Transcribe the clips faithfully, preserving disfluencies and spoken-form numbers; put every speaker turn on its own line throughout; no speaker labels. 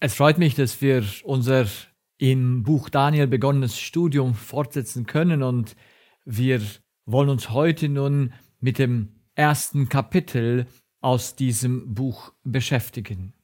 Es freut mich, dass wir unser im Buch Daniel begonnenes Studium fortsetzen können, und wir wollen uns heute nun mit dem ersten Kapitel aus diesem Buch beschäftigen.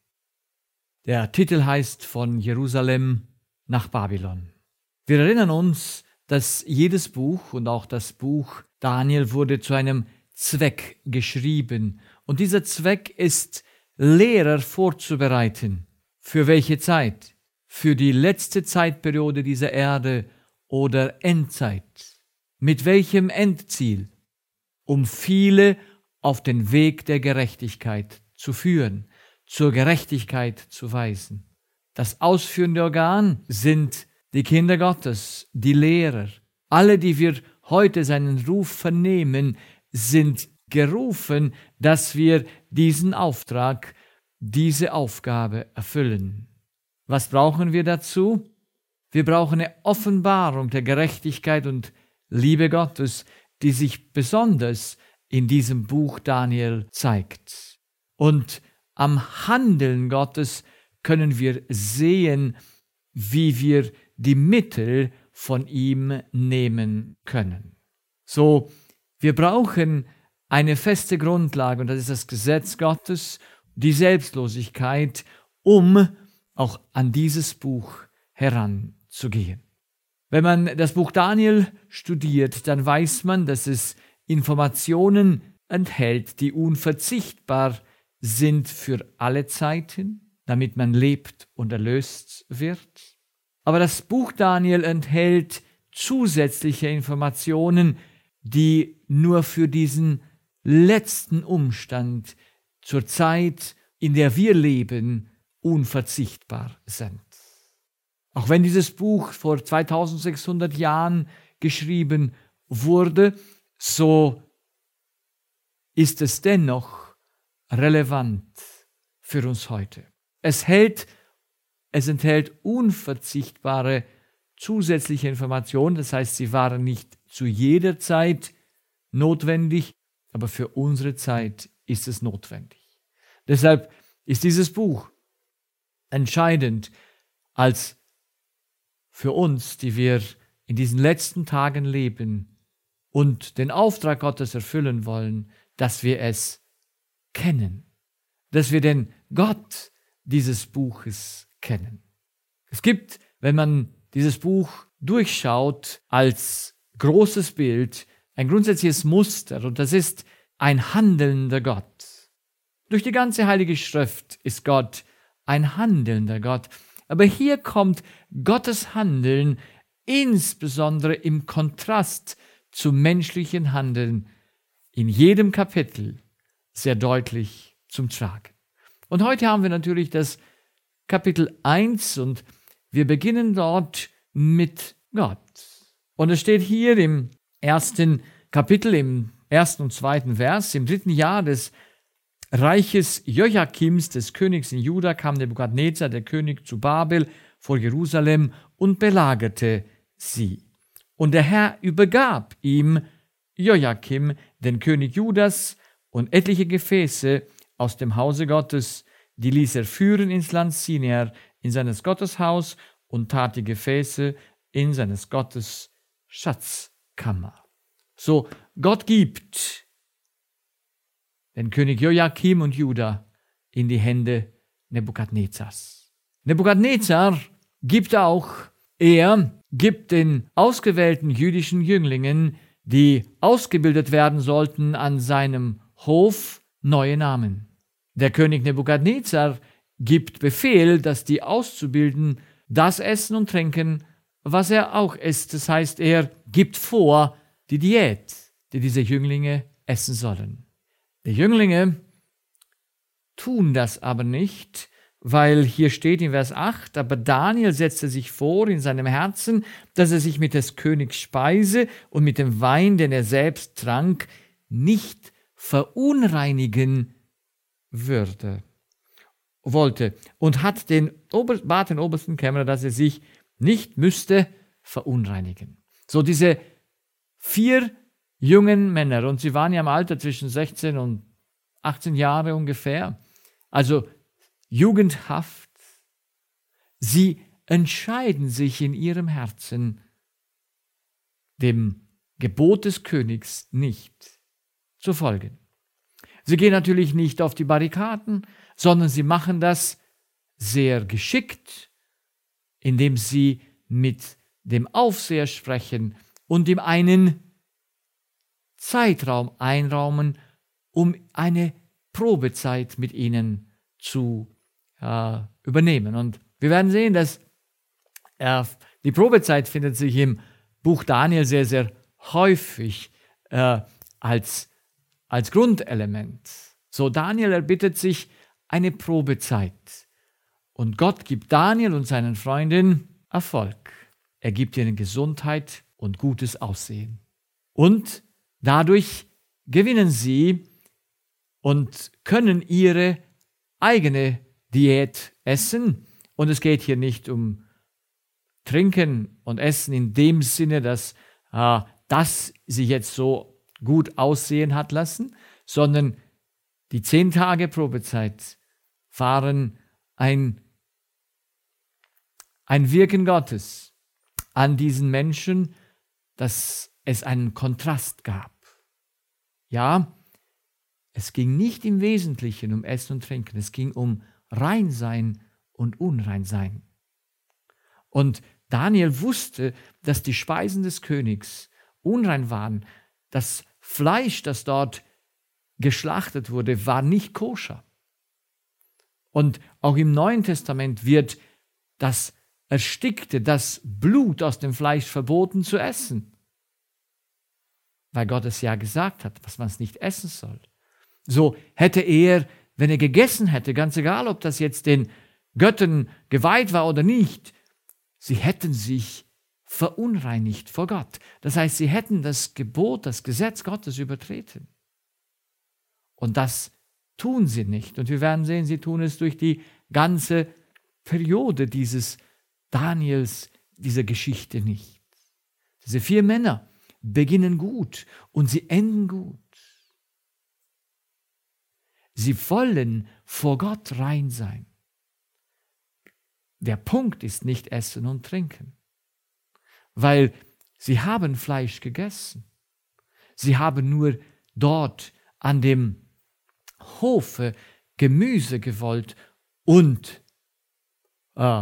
Der Titel heißt Von Jerusalem nach Babylon. Wir erinnern uns, dass jedes Buch und auch das Buch Daniel wurde zu einem Zweck geschrieben, und dieser Zweck ist, Lehrer vorzubereiten. Für welche Zeit? Für die letzte Zeitperiode dieser Erde oder Endzeit. Mit welchem Endziel? Um viele auf den Weg der Gerechtigkeit zu führen, zur Gerechtigkeit zu weisen. Das ausführende Organ sind die Kinder Gottes, die Lehrer. Alle, die wir heute seinen Ruf vernehmen, sind gerufen, dass wir diesen Auftrag, diese Aufgabe erfüllen. Was brauchen wir dazu? Wir brauchen eine Offenbarung der Gerechtigkeit und Liebe Gottes, die sich besonders in diesem Buch Daniel zeigt. Und am Handeln Gottes können wir sehen, wie wir die Mittel von ihm nehmen können. So, wir brauchen eine feste Grundlage, und das ist das Gesetz Gottes, die Selbstlosigkeit, um auch an dieses Buch heranzugehen. Wenn man das Buch Daniel studiert, dann weiß man, dass es Informationen enthält, die unverzichtbar sind für alle Zeiten, damit man lebt und erlöst wird. Aber das Buch Daniel enthält zusätzliche Informationen, die nur für diesen letzten Umstand zur Zeit, in der wir leben, unverzichtbar sind. Auch wenn dieses Buch vor zweitausendsechshundert Jahren geschrieben wurde, so ist es dennoch relevant für uns heute. Es hält, es enthält unverzichtbare zusätzliche Informationen, das heißt, sie waren nicht zu jeder Zeit notwendig, aber für unsere Zeit ist es notwendig. Deshalb ist dieses Buch entscheidend als für uns, die wir in diesen letzten Tagen leben und den Auftrag Gottes erfüllen wollen, dass wir es kennen, dass wir den Gott dieses Buches kennen. Es gibt, wenn man dieses Buch durchschaut, als großes Bild ein grundsätzliches Muster, und das ist ein handelnder Gott. Durch die ganze Heilige Schrift ist Gott ein handelnder Gott. Aber hier kommt Gottes Handeln insbesondere im Kontrast zum menschlichen Handeln in jedem Kapitel sehr deutlich zum Tragen. Und heute haben wir natürlich das Kapitel eins, und wir beginnen dort mit Gott. Und es steht hier im ersten Kapitel, im ersten und zweiten Vers: Im dritten Jahr des Reiches Joachims, des Königs in Juda, kam Nebukadnezar, der König, zu Babel vor Jerusalem und belagerte sie. Und der Herr übergab ihm Joachim, den König Judas, und etliche Gefäße aus dem Hause Gottes, die ließ er führen ins Land Sinear, in seines Gottes Haus, und tat die Gefäße in seines Gottes Schatzkammer. So, Gott gibt den König Joachim und Juda in die Hände Nebukadnezars. Nebukadnezar gibt auch, er gibt den ausgewählten jüdischen Jünglingen, die ausgebildet werden sollten an seinem Hof, neue Namen. Der König Nebukadnezar gibt Befehl, dass die Auszubildenden das essen und trinken, was er auch isst. Das heißt, er gibt vor die Diät, die diese Jünglinge essen sollen. Die Jünglinge tun das aber nicht, weil hier steht in Vers acht, aber Daniel setzte sich vor in seinem Herzen, dass er sich mit des Königs Speise und mit dem Wein, den er selbst trank, nicht verunreinigen würde, wollte, und hat den Ober, bat den obersten Kämmerer, dass er sich nicht müsste verunreinigen. So, diese vier jungen Männer, und sie waren ja im Alter zwischen sechzehn und achtzehn Jahre ungefähr, also jugendhaft, Sie entscheiden sich in ihrem Herzen, dem Gebot des Königs nicht zu folgen. Sie gehen natürlich nicht auf die Barrikaden, sondern sie machen das sehr geschickt, indem sie mit dem Aufseher sprechen und ihm einen Zeitraum einraumen, um eine Probezeit mit ihnen zu äh, übernehmen. Und wir werden sehen, dass äh, die Probezeit findet sich im Buch Daniel sehr, sehr häufig äh, als, als Grundelement. So, Daniel erbittet sich eine Probezeit. Und Gott gibt Daniel und seinen Freunden Erfolg. Er gibt ihnen Gesundheit und gutes Aussehen. Und dadurch gewinnen sie und können ihre eigene Diät essen. Und es geht hier nicht um Trinken und Essen in dem Sinne, dass äh, das sie jetzt so gut aussehen hat lassen, sondern die zehn Tage Probezeit waren ein, ein Wirken Gottes an diesen Menschen, dass es einen Kontrast gab. Ja, es ging nicht im Wesentlichen um Essen und Trinken, es ging um Reinsein und Unreinsein. Und Daniel wusste, dass die Speisen des Königs unrein waren. Das Fleisch, das dort geschlachtet wurde, war nicht koscher. Und auch im Neuen Testament wird das Erstickte, das Blut aus dem Fleisch verboten zu essen. Weil Gott es ja gesagt hat, was man es nicht essen soll. So hätte er, wenn er gegessen hätte, ganz egal, ob das jetzt den Göttern geweiht war oder nicht, sie hätten sich verunreinigt vor Gott. Das heißt, sie hätten das Gebot, das Gesetz Gottes übertreten. Und das tun sie nicht. Und wir werden sehen, sie tun es durch die ganze Periode dieses Daniels, dieser Geschichte nicht. Diese vier Männer beginnen gut und sie enden gut. Sie wollen vor Gott rein sein. Der Punkt ist nicht Essen und Trinken, weil sie haben Fleisch gegessen. Sie haben nur dort an dem Hofe Gemüse gewollt und äh,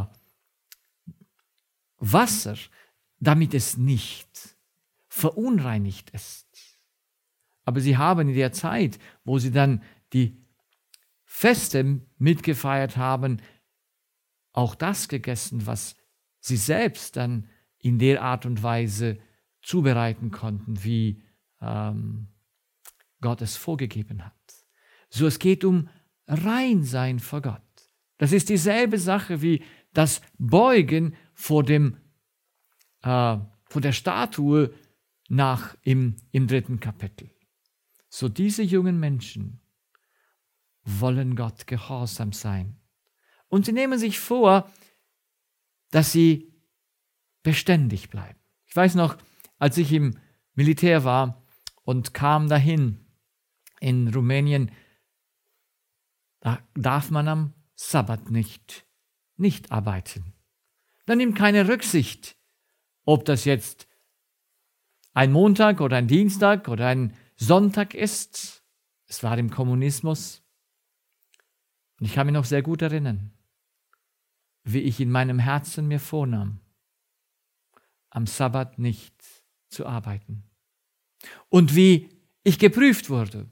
Wasser, damit es nicht verunreinigt ist. Aber sie haben in der Zeit, wo sie dann die Feste mitgefeiert haben, auch das gegessen, was sie selbst dann in der Art und Weise zubereiten konnten, wie ähm, Gott es vorgegeben hat. So, es geht um Reinsein vor Gott. Das ist dieselbe Sache wie das Beugen vor, dem, äh, vor der Statue nach im, im dritten Kapitel. So, diese jungen Menschen wollen Gott gehorsam sein. Und sie nehmen sich vor, dass sie beständig bleiben. Ich weiß noch, als ich im Militär war und kam dahin in Rumänien, da darf man am Sabbat nicht, nicht arbeiten. Da nimmt keine Rücksicht, ob das jetzt ein Montag oder ein Dienstag oder ein Sonntag ist. Es war im Kommunismus. Und ich kann mich noch sehr gut erinnern, wie ich in meinem Herzen mir vornahm, am Sabbat nicht zu arbeiten. Und wie ich geprüft wurde,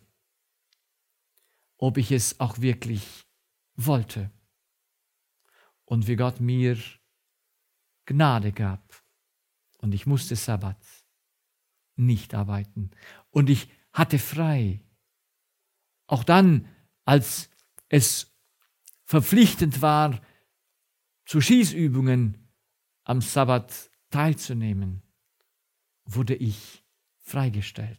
ob ich es auch wirklich wollte. Und wie Gott mir Gnade gab. Und ich musste Sabbat nicht arbeiten. Und ich hatte frei. Auch dann, als es verpflichtend war, zu Schießübungen am Sabbat teilzunehmen, wurde ich freigestellt.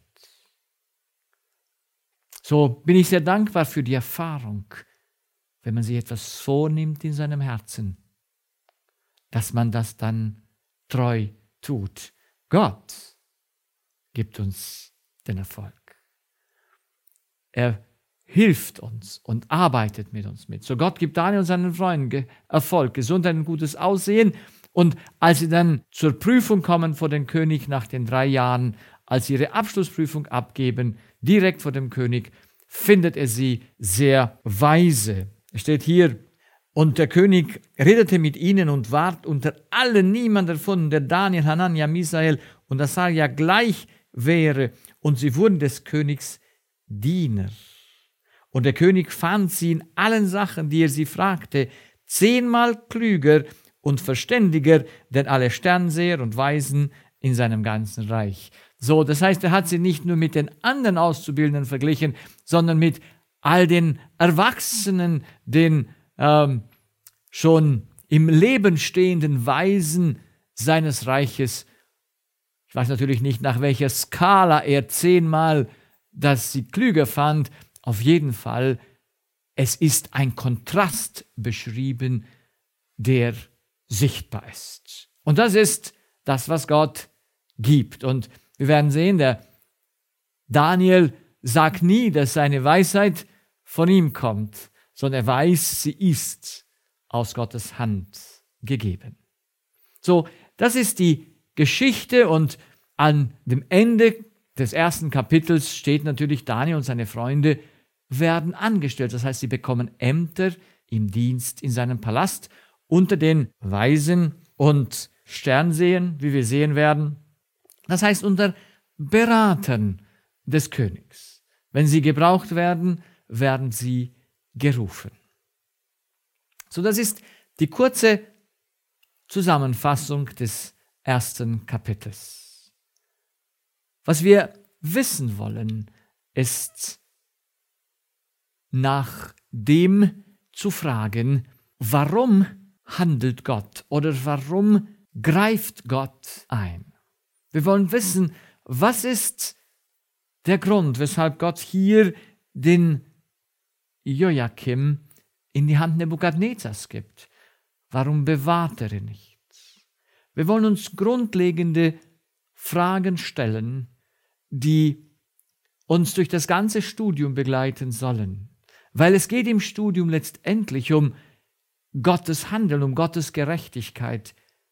So bin ich sehr dankbar für die Erfahrung, wenn man sich etwas vornimmt in seinem Herzen, dass man das dann treu tut. Gott gibt uns den Erfolg. Er hilft uns und arbeitet mit uns mit. So Gott gibt Daniel und seinen Freunden Ge- Erfolg, Gesundheit und gutes Aussehen. Und als sie dann zur Prüfung kommen vor dem König nach den drei Jahren, als sie ihre Abschlussprüfung abgeben, direkt vor dem König, findet er sie sehr weise. Es steht hier, und der König redete mit ihnen und ward unter allen niemand erfunden, der Daniel, Hanania, Misael und Asaria gleich wäre. Und sie wurden des Königs Diener. Und der König fand sie in allen Sachen, die er sie fragte, zehnmal klüger und verständiger, denn alle Sternseher und Weisen in seinem ganzen Reich. So, das heißt, er hat sie nicht nur mit den anderen Auszubildenden verglichen, sondern mit all den Erwachsenen, den ähm, schon im Leben stehenden Weisen seines Reiches. Ich weiß natürlich nicht, nach welcher Skala er zehnmal, dass sie klüger fand. Auf jeden Fall, es ist ein Kontrast beschrieben, der sichtbar ist. Und das ist das, was Gott gibt. Und wir werden sehen, der Daniel sagt nie, dass seine Weisheit von ihm kommt, sondern er weiß, sie ist aus Gottes Hand gegeben. So, das ist die Geschichte und an dem Ende des ersten Kapitels steht natürlich, Daniel und seine Freunde werden angestellt. Das heißt, sie bekommen Ämter im Dienst in seinem Palast unter den Weisen und Sternsehern, wie wir sehen werden. Das heißt, unter Beratern des Königs. Wenn sie gebraucht werden, werden sie gerufen. So, das ist die kurze Zusammenfassung des ersten Kapitels. Was wir wissen wollen, ist nach dem zu fragen, warum handelt Gott oder warum greift Gott ein? Wir wollen wissen, was ist der Grund, weshalb Gott hier den Joachim in die Hand Nebukadnezars gibt. Warum bewahrt er ihn nicht? Wir wollen uns grundlegende Fragen stellen, die uns durch das ganze Studium begleiten sollen. Weil es geht im Studium letztendlich um Gottes Handeln, um Gottes Gerechtigkeit.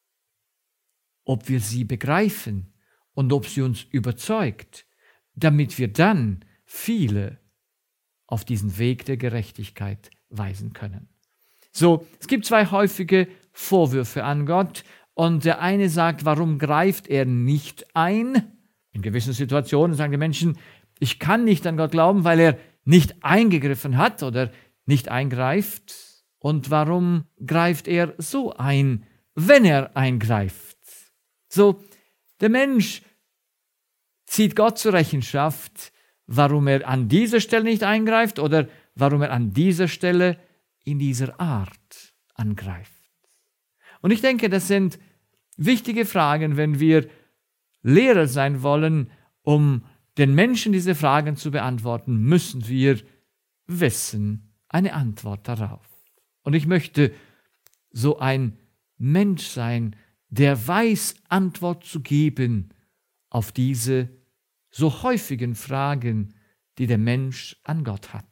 Ob wir sie begreifen und ob sie uns überzeugt, damit wir dann viele auf diesen Weg der Gerechtigkeit weisen können. So, es gibt zwei häufige Vorwürfe an Gott und der eine sagt, warum greift er nicht ein? In gewissen Situationen sagen die Menschen, ich kann nicht an Gott glauben, weil er nicht eingegriffen hat oder nicht eingreift. Und warum greift er so ein, wenn er eingreift? So, der Mensch zieht Gott zur Rechenschaft, warum er an dieser Stelle nicht eingreift oder warum er an dieser Stelle in dieser Art angreift. Und ich denke, das sind wichtige Fragen, wenn wir Lehrer sein wollen, um den Menschen diese Fragen zu beantworten, müssen wir wissen eine Antwort darauf. Und ich möchte so ein Mensch sein, der weiß, Antwort zu geben auf diese so häufigen Fragen, die der Mensch an Gott hat.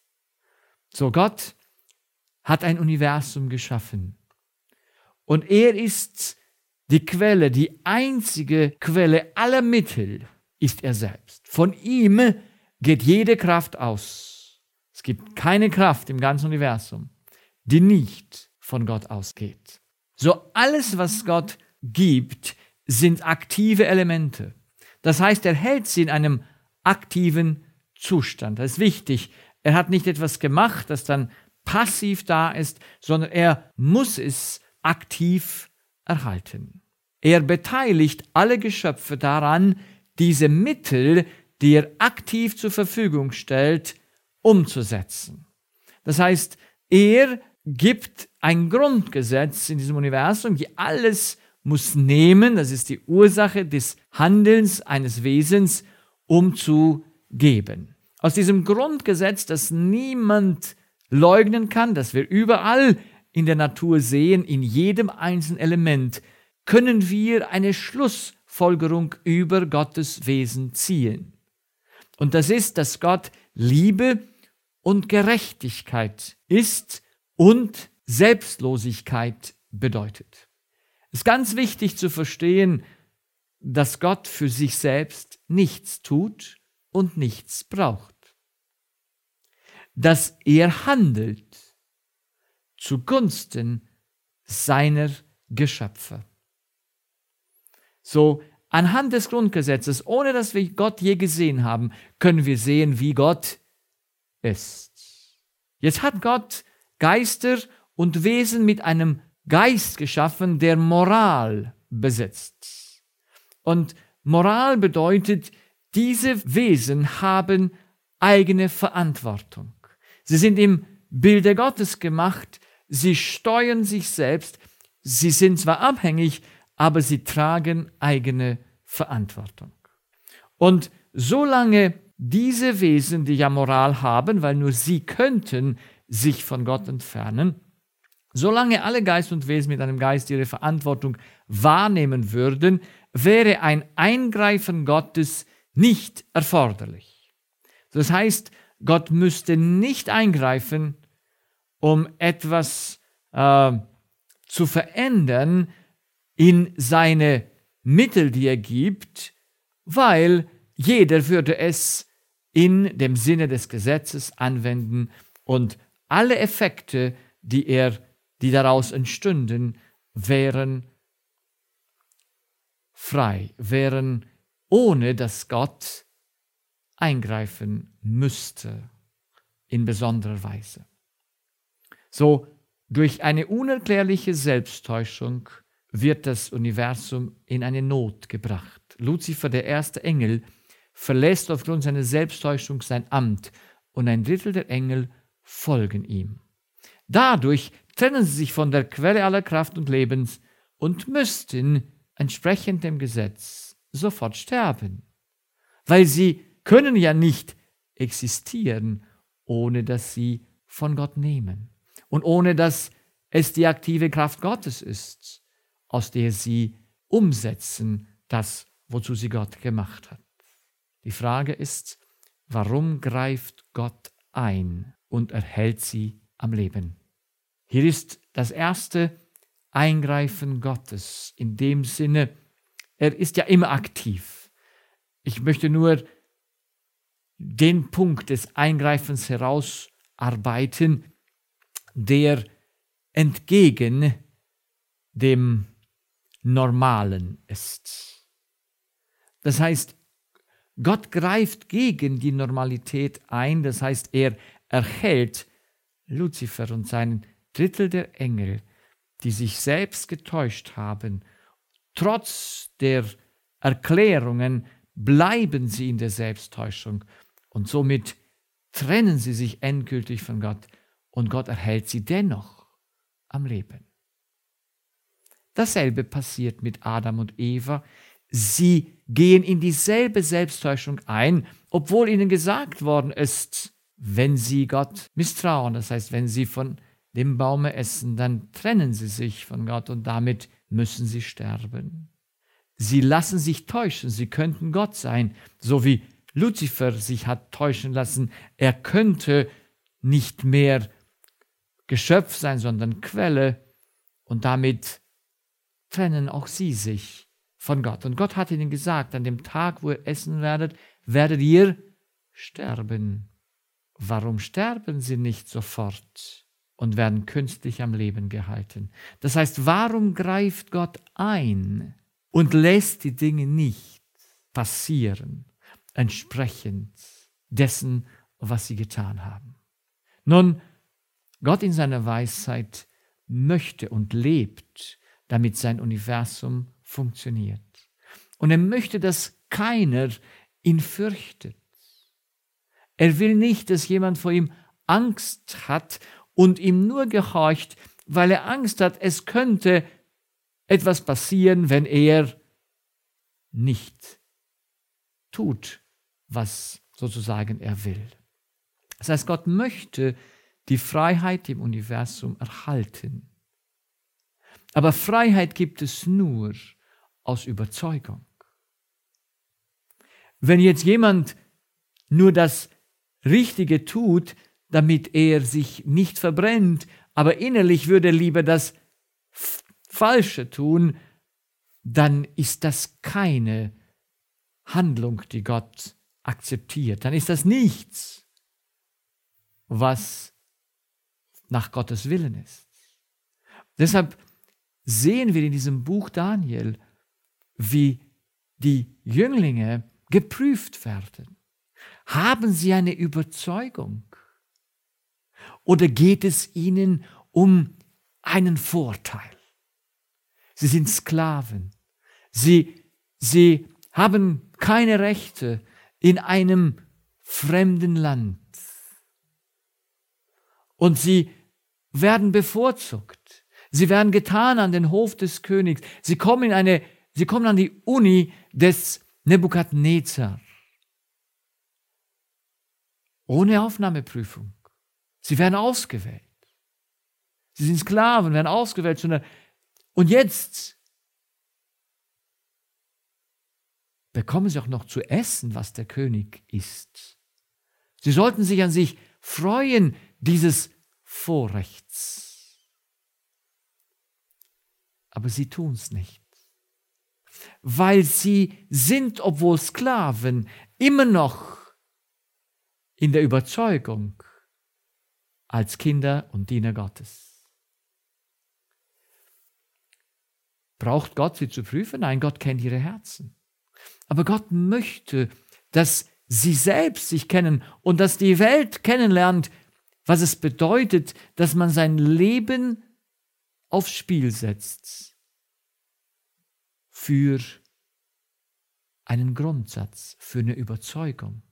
So, Gott hat ein Universum geschaffen und er ist die Quelle, die einzige Quelle aller Mittel ist er selbst. Von ihm geht jede Kraft aus. Es gibt keine Kraft im ganzen Universum, die nicht von Gott ausgeht. So, alles, was Gott gibt, sind aktive Elemente. Das heißt, er hält sie in einem aktiven Zustand. Das ist wichtig. Er hat nicht etwas gemacht, das dann passiv da ist, sondern er muss es aktiv erhalten. Er beteiligt alle Geschöpfe daran, diese Mittel, die er aktiv zur Verfügung stellt, umzusetzen. Das heißt, er gibt ein Grundgesetz in diesem Universum, die alles muss nehmen, das ist die Ursache des Handelns eines Wesens, um zu geben. Aus diesem Grundgesetz, das niemand leugnen kann, das wir überall in der Natur sehen, in jedem einzelnen Element, können wir eine Schlussfolgerung über Gottes Wesen ziehen. Und das ist, dass Gott Liebe und Gerechtigkeit ist und Selbstlosigkeit bedeutet. Es ist ganz wichtig zu verstehen, dass Gott für sich selbst nichts tut und nichts braucht. Dass er handelt zugunsten seiner Geschöpfe. So, anhand des Grundgesetzes, ohne dass wir Gott je gesehen haben, können wir sehen, wie Gott ist. Jetzt hat Gott Geister und Wesen mit einem Geist geschaffen, der Moral besitzt. Und Moral bedeutet, diese Wesen haben eigene Verantwortung. Sie sind im Bilde Gottes gemacht, sie steuern sich selbst, sie sind zwar abhängig, aber sie tragen eigene Verantwortung. Und solange diese Wesen, die ja Moral haben, weil nur sie könnten sich von Gott entfernen, solange alle Geist und Wesen mit einem Geist ihre Verantwortung wahrnehmen würden, wäre ein Eingreifen Gottes nicht erforderlich. Das heißt, Gott müsste nicht eingreifen, um etwas äh, zu verändern in seine Mittel, die er gibt, weil jeder würde es in dem Sinne des Gesetzes anwenden und alle Effekte, die er, die daraus entstünden, wären frei, wären ohne dass Gott eingreifen müsste in besonderer Weise. So, durch eine unerklärliche Selbsttäuschung wird das Universum in eine Not gebracht. Luzifer, der erste Engel, verlässt aufgrund seiner Selbsttäuschung sein Amt und ein Drittel der Engel folgen ihm. Dadurch trennen sie sich von der Quelle aller Kraft und Lebens und müssten entsprechend dem Gesetz sofort sterben, weil sie können ja nicht existieren, ohne dass sie von Gott nehmen und ohne dass es die aktive Kraft Gottes ist, aus der sie umsetzen, das, wozu sie Gott gemacht hat. Die Frage ist, warum greift Gott ein und erhält sie am Leben? Hier ist das erste Eingreifen Gottes in dem Sinne, er ist ja immer aktiv. Ich möchte nur den Punkt des Eingreifens herausarbeiten, der entgegen dem Normalen ist. Das heißt, Gott greift gegen die Normalität ein, das heißt, er erhält Luzifer und sein Drittel der Engel, die sich selbst getäuscht haben. Trotz der Erklärungen bleiben sie in der Selbsttäuschung und somit trennen sie sich endgültig von Gott und Gott erhält sie dennoch am Leben. Dasselbe passiert mit Adam und Eva. Sie gehen in dieselbe Selbsttäuschung ein, obwohl ihnen gesagt worden ist, wenn sie Gott misstrauen, das heißt, wenn sie von dem Baume essen, dann trennen sie sich von Gott und damit müssen sie sterben. Sie lassen sich täuschen, sie könnten Gott sein, so wie Luzifer sich hat täuschen lassen. Er könnte nicht mehr Geschöpf sein, sondern Quelle und damit trennen auch sie sich von Gott. Und Gott hat ihnen gesagt, an dem Tag, wo ihr essen werdet, werdet ihr sterben. Warum sterben sie nicht sofort und werden künstlich am Leben gehalten? Das heißt, warum greift Gott ein und lässt die Dinge nicht passieren, entsprechend dessen, was sie getan haben? Nun, Gott in seiner Weisheit möchte und lebt, damit sein Universum funktioniert. Und er möchte, dass keiner ihn fürchtet. Er will nicht, dass jemand vor ihm Angst hat und ihm nur gehorcht, weil er Angst hat, es könnte etwas passieren, wenn er nicht tut, was sozusagen er will. Das heißt, Gott möchte die Freiheit im Universum erhalten. Aber Freiheit gibt es nur aus Überzeugung. Wenn jetzt jemand nur das Richtige tut, damit er sich nicht verbrennt, aber innerlich würde er lieber das Falsche tun, dann ist das keine Handlung, die Gott akzeptiert. Dann ist das nichts, was nach Gottes Willen ist. Deshalb sehen wir in diesem Buch Daniel, wie die Jünglinge geprüft werden. Haben sie eine Überzeugung? Oder geht es ihnen um einen Vorteil? Sie sind Sklaven. Sie, sie haben keine Rechte in einem fremden Land. Und sie werden bevorzugt. Sie werden getan an den Hof des Königs. Sie kommen in eine, sie kommen an die Uni des Nebukadnezar. Ohne Aufnahmeprüfung. Sie werden ausgewählt. Sie sind Sklaven, werden ausgewählt. Und jetzt bekommen sie auch noch zu essen, was der König isst. Sie sollten sich an sich freuen, dieses Vorrechts. Aber sie tun es nicht. Weil sie sind, obwohl Sklaven, immer noch in der Überzeugung als Kinder und Diener Gottes. Braucht Gott sie zu prüfen? Nein, Gott kennt ihre Herzen. Aber Gott möchte, dass sie selbst sich kennen und dass die Welt kennenlernt, was es bedeutet, dass man sein Leben aufs Spiel setzt für einen Grundsatz, für eine Überzeugung.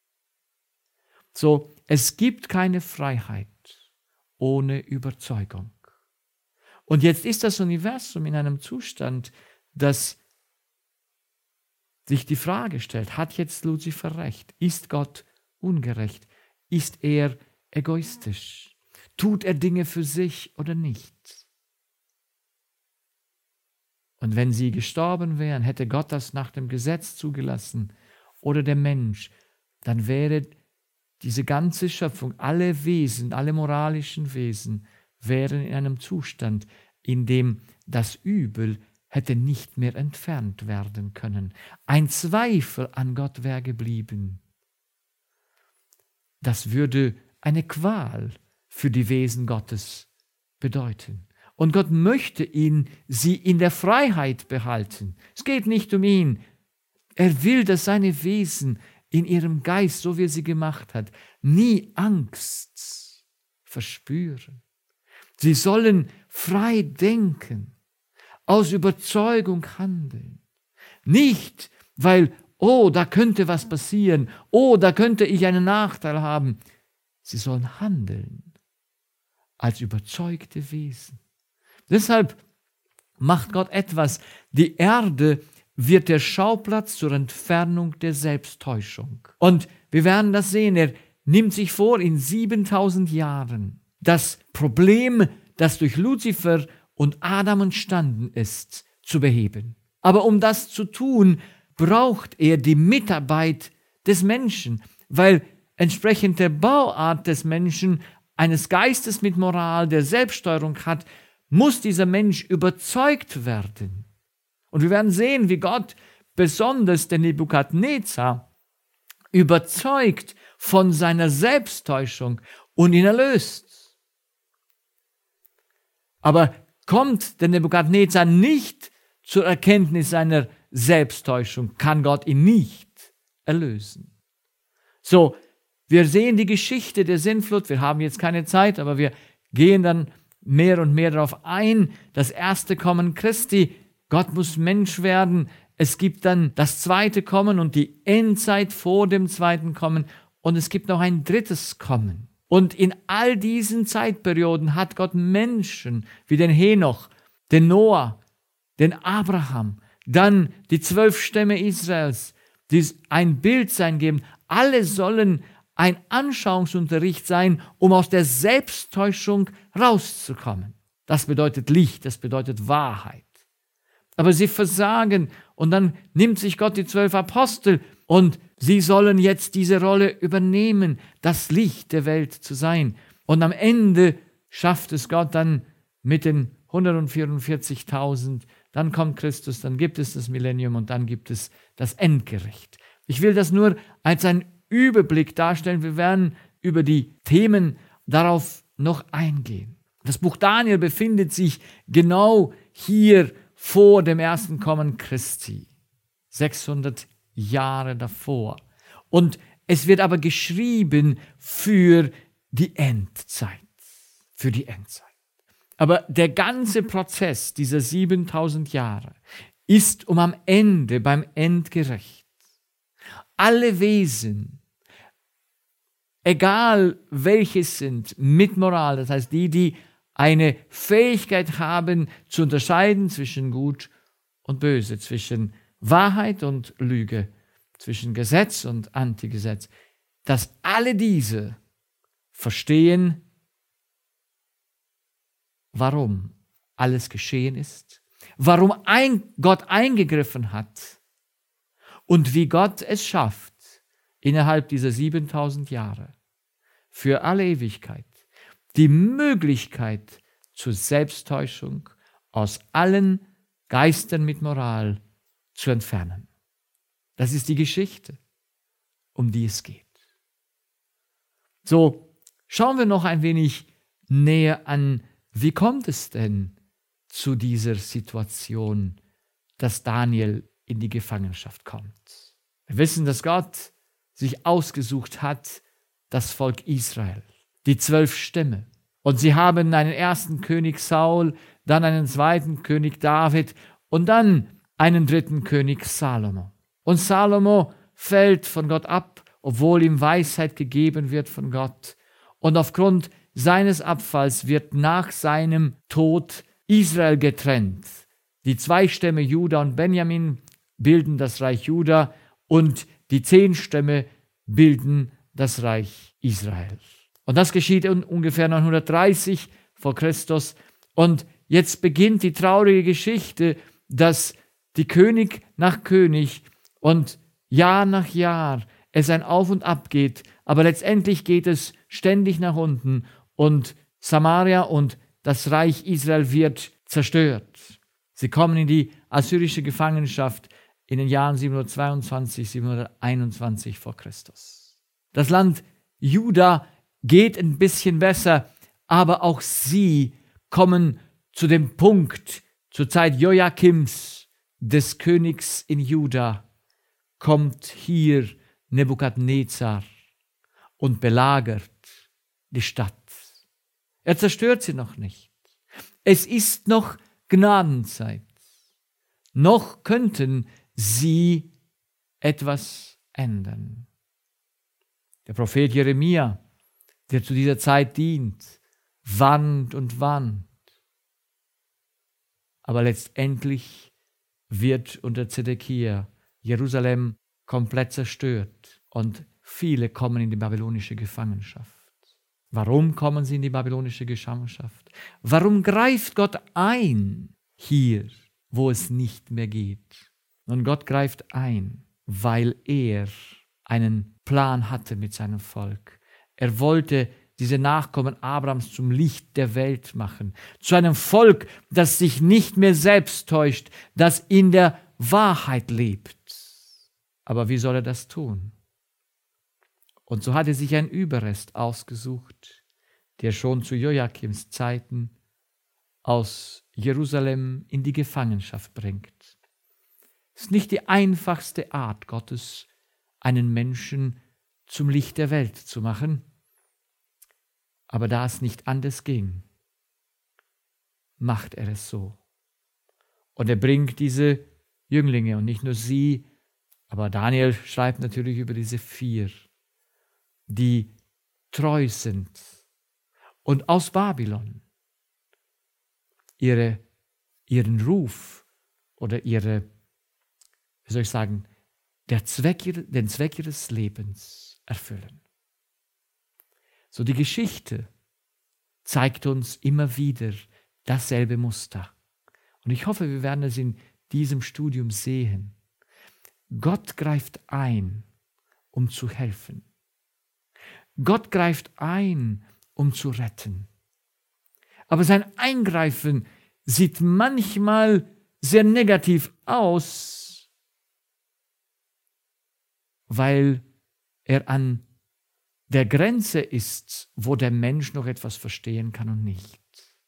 So, es gibt keine Freiheit ohne Überzeugung. Und jetzt ist das Universum in einem Zustand, das sich die Frage stellt, hat jetzt Luzifer recht? Ist Gott ungerecht? Ist er egoistisch? Tut er Dinge für sich oder nicht? Und wenn sie gestorben wären, hätte Gott das nach dem Gesetz zugelassen oder der Mensch, dann wäre diese ganze Schöpfung, alle Wesen, alle moralischen Wesen, wären in einem Zustand, in dem das Übel hätte nicht mehr entfernt werden können. Ein Zweifel an Gott wäre geblieben. Das würde eine Qual für die Wesen Gottes bedeuten. Und Gott möchte ihn, sie in der Freiheit behalten. Es geht nicht um ihn. Er will, dass seine Wesen in ihrem Geist, so wie er sie gemacht hat, nie Angst verspüren. Sie sollen frei denken, aus Überzeugung handeln. Nicht, weil, oh, da könnte was passieren, oh, da könnte ich einen Nachteil haben. Sie sollen handeln als überzeugte Wesen. Deshalb macht Gott etwas. Die Erde wird der Schauplatz zur Entfernung der Selbsttäuschung. Und wir werden das sehen. Er nimmt sich vor, in siebentausend Jahren das Problem, das durch Luzifer und Adam entstanden ist, zu beheben. Aber um das zu tun, braucht er die Mitarbeit des Menschen, weil entsprechend der Bauart des Menschen, eines Geistes mit Moral, der Selbststeuerung hat, muss dieser Mensch überzeugt werden. Und wir werden sehen, wie Gott besonders den Nebukadnezar überzeugt von seiner Selbsttäuschung und ihn erlöst. Aber kommt der Nebukadnezar nicht zur Erkenntnis seiner Selbsttäuschung, kann Gott ihn nicht erlösen. So, wir sehen die Geschichte der Sintflut, wir haben jetzt keine Zeit, aber wir gehen dann mehr und mehr darauf ein, das erste Kommen Christi, Gott muss Mensch werden, es gibt dann das zweite Kommen und die Endzeit vor dem zweiten Kommen und es gibt noch ein drittes Kommen. Und in all diesen Zeitperioden hat Gott Menschen wie den Henoch, den Noah, den Abraham, dann die zwölf Stämme Israels, die ein Bild sein geben. Alle sollen ein Anschauungsunterricht sein, um aus der Selbsttäuschung rauszukommen. Das bedeutet Licht, das bedeutet Wahrheit. Aber sie versagen und dann nimmt sich Gott die zwölf Apostel Und sie sollen jetzt diese Rolle übernehmen, das Licht der Welt zu sein. Und am Ende schafft es Gott dann mit den hundertvierundvierzigtausend, dann kommt Christus, dann gibt es das Millennium und dann gibt es das Endgericht. Ich will das nur als einen Überblick darstellen. Wir werden über die Themen darauf noch eingehen. Das Buch Daniel befindet sich genau hier vor dem ersten Kommen Christi, sechshundert Jahre davor. Und es wird aber geschrieben für die Endzeit, für die Endzeit. Aber der ganze Prozess dieser siebentausend Jahre ist um am Ende, beim Endgericht, alle Wesen, egal welches sind, mit Moral, das heißt die, die eine Fähigkeit haben, zu unterscheiden zwischen Gut und Böse, zwischen Wahrheit und Lüge, zwischen Gesetz und Antigesetz, dass alle diese verstehen, warum alles geschehen ist, warum ein Gott eingegriffen hat und wie Gott es schafft, innerhalb dieser siebentausend Jahre, für alle Ewigkeit, die Möglichkeit zur Selbsttäuschung aus allen Geistern mit Moral zu entfernen. Das ist die Geschichte, um die es geht. So, schauen wir noch ein wenig näher an, wie kommt es denn zu dieser Situation, dass Daniel in die Gefangenschaft kommt? Wir wissen, dass Gott sich ausgesucht hat, das Volk Israel, die zwölf Stämme. Und sie haben einen ersten König Saul, dann einen zweiten König David und dann einen dritten König Salomo. Und Salomo fällt von Gott ab, obwohl ihm Weisheit gegeben wird von Gott. Und aufgrund seines Abfalls wird nach seinem Tod Israel getrennt. Die zwei Stämme Juda und Benjamin bilden das Reich Juda und die zehn Stämme bilden das Reich Israel. Und das geschieht ungefähr neunhundertdreißig vor Christus. Und jetzt beginnt die traurige Geschichte, dass die König nach König und Jahr nach Jahr es ein Auf und Ab geht, aber letztendlich geht es ständig nach unten und Samaria und das Reich Israel wird zerstört. Sie kommen in die assyrische Gefangenschaft in den Jahren siebenhundertzweiundzwanzig, siebenhunderteinundzwanzig vor Christus. Das Land Juda geht ein bisschen besser, aber auch sie kommen zu dem Punkt, zur Zeit Joachims, des Königs in Juda, kommt hier Nebukadnezar und belagert die Stadt. Er zerstört sie noch nicht. Es ist noch Gnadenzeit. Noch könnten sie etwas ändern. Der Prophet Jeremia, der zu dieser Zeit dient, warnt und warnt. Aber letztendlich wird unter Zedekia Jerusalem komplett zerstört und viele kommen in die babylonische Gefangenschaft. Warum kommen sie in die babylonische Gefangenschaft? Warum greift Gott ein hier, wo es nicht mehr geht? Und Gott greift ein, weil er einen Plan hatte mit seinem Volk. Er wollte diese Nachkommen Abrahams zum Licht der Welt machen, zu einem Volk, das sich nicht mehr selbst täuscht, das in der Wahrheit lebt. Aber wie soll er das tun? Und so hat er sich einen Überrest ausgesucht, der schon zu Joachims Zeiten aus Jerusalem in die Gefangenschaft bringt. Es ist nicht die einfachste Art Gottes, einen Menschen zum Licht der Welt zu machen, aber da es nicht anders ging, macht er es so. Und er bringt diese Jünglinge und nicht nur sie, aber Daniel schreibt natürlich über diese vier, die treu sind und aus Babylon ihre, ihren Ruf oder ihre, wie soll ich sagen, der Zweck, den Zweck ihres Lebens erfüllen. So die Geschichte zeigt uns immer wieder dasselbe Muster. Und ich hoffe, wir werden es in diesem Studium sehen. Gott greift ein, um zu helfen. Gott greift ein, um zu retten. Aber sein Eingreifen sieht manchmal sehr negativ aus, weil er an der Grenze ist, wo der Mensch noch etwas verstehen kann und nicht.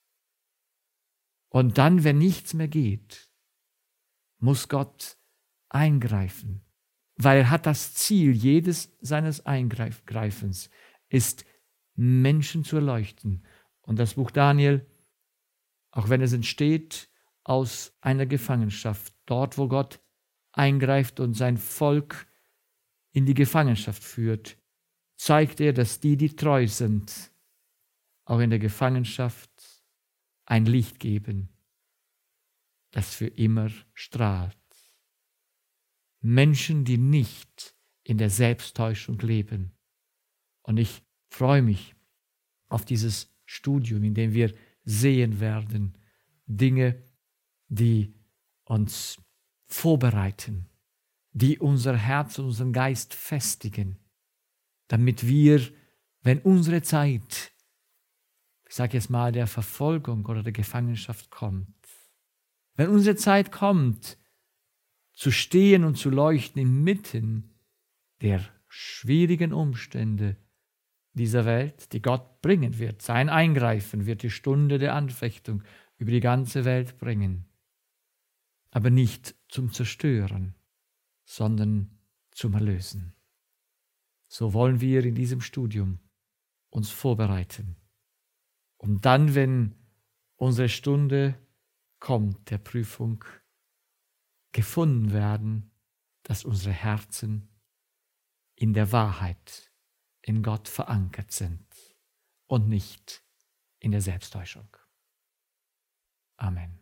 Und dann, wenn nichts mehr geht, muss Gott eingreifen, weil er hat das Ziel jedes seines Eingreifens ist, Menschen zu erleuchten. Und das Buch Daniel, auch wenn es entsteht aus einer Gefangenschaft, dort, wo Gott eingreift und sein Volk in die Gefangenschaft führt, zeigt er, dass die, die treu sind, auch in der Gefangenschaft ein Licht geben, das für immer strahlt. Menschen, die nicht in der Selbsttäuschung leben. Und ich freue mich auf dieses Studium, in dem wir sehen werden, Dinge, die uns vorbereiten, die unser Herz und unseren Geist festigen, damit wir, wenn unsere Zeit, ich sage jetzt mal, der Verfolgung oder der Gefangenschaft kommt, wenn unsere Zeit kommt, zu stehen und zu leuchten inmitten der schwierigen Umstände dieser Welt, die Gott bringen wird. Sein Eingreifen wird die Stunde der Anfechtung über die ganze Welt bringen. Aber nicht zum Zerstören, sondern zum Erlösen. So wollen wir in diesem Studium uns vorbereiten. Und dann, wenn unsere Stunde kommt, der Prüfung, gefunden werden, dass unsere Herzen in der Wahrheit, in Gott verankert sind und nicht in der Selbsttäuschung. Amen.